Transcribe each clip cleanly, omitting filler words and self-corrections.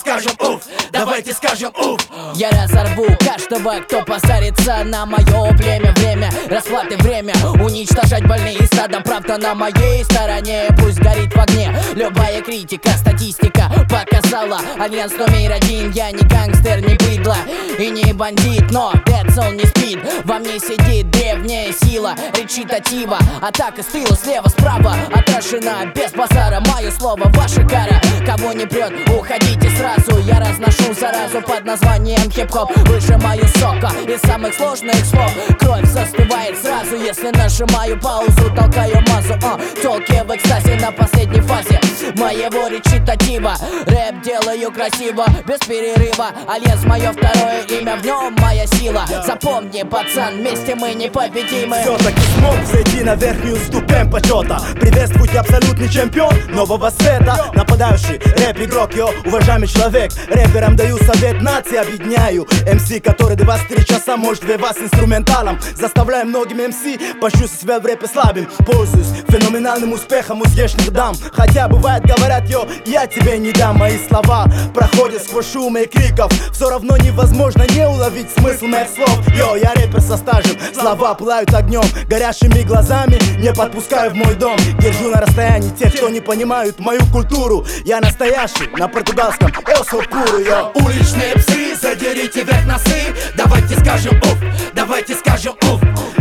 скажем уф, давайте скажем уф. Я разорву каждого, кто посарится на мое племя. Время расплаты, время уничтожать больные стада. Правда на моей стороне, пусть горит в огне. Любая критика, статистика показала альянс номер один. Я не гангстер, не быдло и не бандит, но Децл не спит. Во мне сидит древняя сила, речитатива. Атака с тыла, слева, справа отражена без базара. Мое слово, ваша кара. Кого не прет, уходите сразу. Я разношу заразу под названием хип-хоп. Выжимаю сока из самых сложных слов. Кровь застывает сразу, если нажимаю паузу. Толкаю мазу, толки в экстазе на последней фазе моего речитатива. Рэп делаю красиво, без перерыва. Альянс мое второе имя, в нем моя сила. Запомни, пацан, вместе мы непобедимы. Все-таки смог взойти на верхнюю ступень почета. Приветствуйте абсолютный чемпион нового света. Нападающий рэп-игрок, йо, уважаемый человек. Рэперам даю совет, нации объединяю. МС, который 23 часа может вас инструменталом. Заставляю многим МС почувствовать себя в рэпе слабым. Пользуюсь феноменальным успехом у здешних дам. Хотя бывает говорят, йо, я тебе не дам. Мои слова проходят сквозь шум и криков. Все равно невозможно не уловить смысл моих слов. Йо, я рэпер со стажем, слова пылают огнем. Горящими глазами не подпускаю в мой дом. Держу на расстоянии тех, кто не понимают мою культуру. Я настоящий, на португальском «Eu sou puro», йо. Уличные псы, задерите вверх носы. Давайте скажем уф, давайте скажем уф.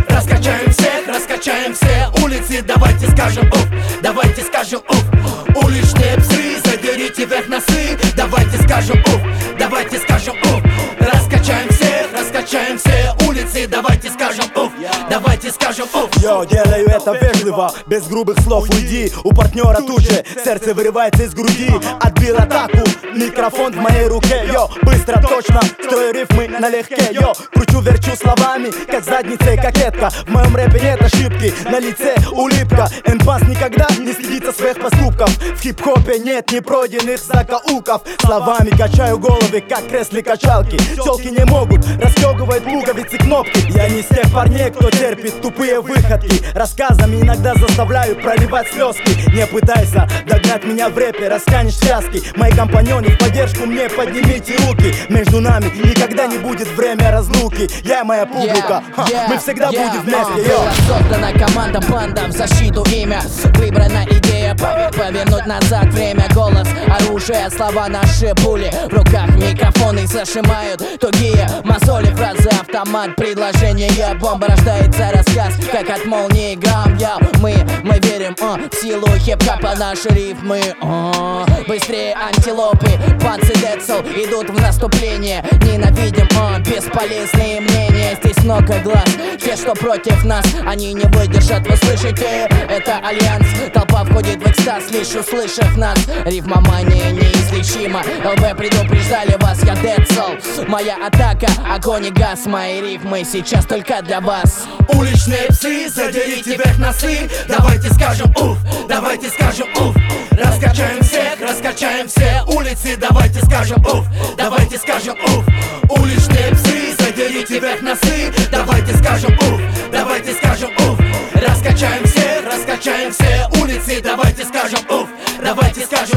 Раскачаем все улицы. Давайте скажем уф, давайте скажем уф. Уличные псы, задерите вверх носы. Давайте скажем уф, давайте скажем уф. Раскачаем все улицы. Давайте скажем уф, давайте скажем уф. Йо, делаю это вежливо, без грубых слов уйди. У партнера тут же сердце вырывается из груди. Отбил атаку, микрофон в моей руке. Йо, быстро, точно, строю рифмы налегке. Йо, кручу-верчу словами, как задницей кокетка. В моем рэпе нет ошибки, на лице улыбка. Энпанс никогда не стыдится своих поступков. В хип-хопе нет непройденных закоулков. Словами качаю головы, как креслы-качалки. Тёлки не могут расстёгивать пуговицы, кнопки. Я не из тех парней, кто терпит тупые выходки. Рассказами иногда заставляю проливать слезки. Не пытайся догнать меня в рэпе, растянешь связки. Мои компаньоны в поддержку мне поднимите руки. Между нами никогда не будет время разлуки. Я и моя публика, мы всегда будем вместе. Была создана команда, банда в защиту имя. Выбрана идея повернуть назад время. Голос, оружие, слова наши пули. В руках микрофоны зажимают тугие мозоли. Фразы, автомат, предложение. Бомба, рождается рассказ, как от молнии грамм. Мы верим в силу хип-хопа, наши рифмы быстрее антилопы. Панцы Децл идут в наступление. Ненавидим бесполезные мнения. Здесь много глаз, те, что против нас, они не выдержат. Вы слышите? Это альянс. Толпа входит в экстаз, лишь услышав нас. Рифмомания неизлечима. ЛБ предупреждали вас, я Децл. Моя атака, огонь и газ. Мои рифмы сейчас только для вас. Уличные псы, задерите вверх носы. Давайте скажем уф, давайте скажем уф. Раскачаем все улицы. Давайте скажем уф, давайте скажем уф. Уличные псы, задерите вверх носы. Давайте скажем уф, давайте скажем уф. Раскачаем все улицы. Давайте скажем уф, давайте скажем